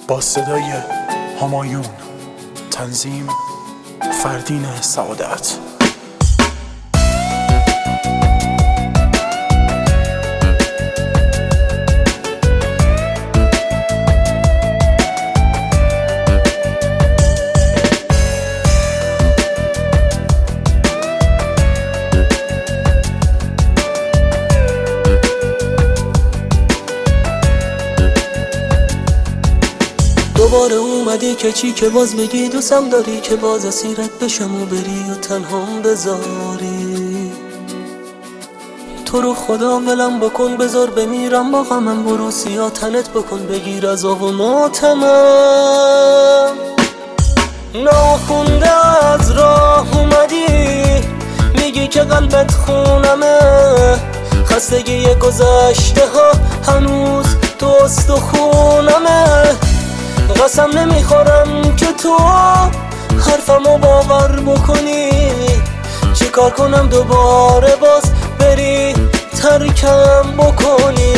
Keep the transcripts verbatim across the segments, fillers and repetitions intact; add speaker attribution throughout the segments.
Speaker 1: با صدای همایون، تنظیم فردین سعادت.
Speaker 2: دوباره اومدی که چی که باز بگی دوستم داری، که باز اسیرت بشم و بری و تنهام بذاری. تو رو خدا ولم بکن، بذار بمیرم با غمم، برو سیاه تنت بکن، بگیر عذاب و ماتمم. ناخونده از راه اومدی، میگی که قلبت خونمه، خستگی گذشته ها هنوز تو استخونمه. قسم نمیخورم که تو حرفمو باور بکنی، چی کار کنم دوباره باز بری ترکم بکنی.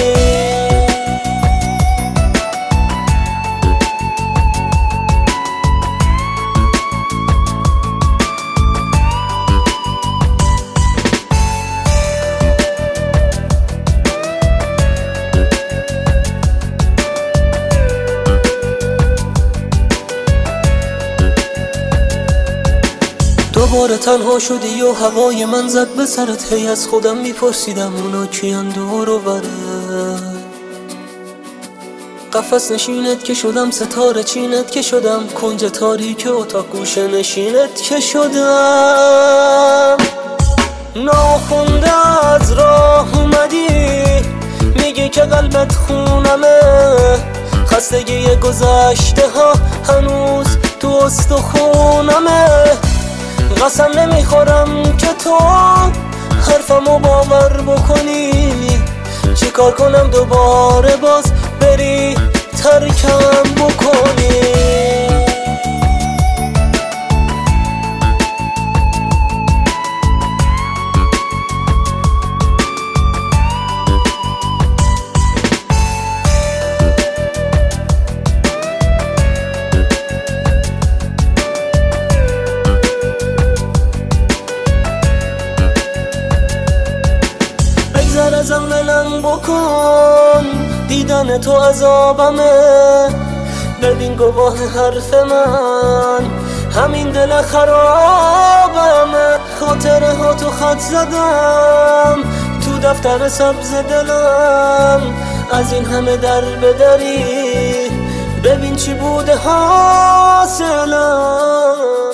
Speaker 2: دوباره تنها شدی و هوای من زد به سرت، هی از خودم میپرسیدم اونا کیان دور و بره. قفس نشینت که شدم، ستاره چینت که شدم، کنج تاریک اتاق گوشه نشینت که شدم. ناخونده از راه اومدی، میگی که قلبت خونمه، خستگی گذشته ها هنوز تو استخونمه. قسم نمیخورم که تو حرفمو باور بکنی، چی کار کنم دوباره باز بری ترکم بکنی. ازم ولم بکن، دیدن تو عذابمه، ببین گواه حرف من همین دل خرابمه. خاطره ها تو خط زدم تو دفتر سبز دلم، از این همه در بدری ببین چی بوده حاصلم.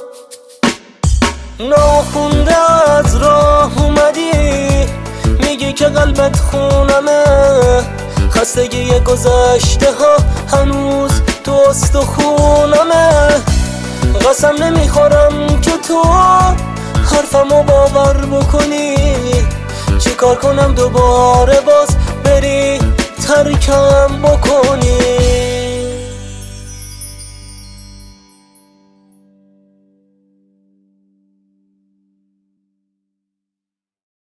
Speaker 2: ناخونده از راه اومدی، میگی که قلبت خونمه، خستگی گذشته ها هنوز تو استخونمه. قسم نمیخورم که تو حرفمو باور بکنی، چی کار کنم دوباره باز بری ترکم بکنی.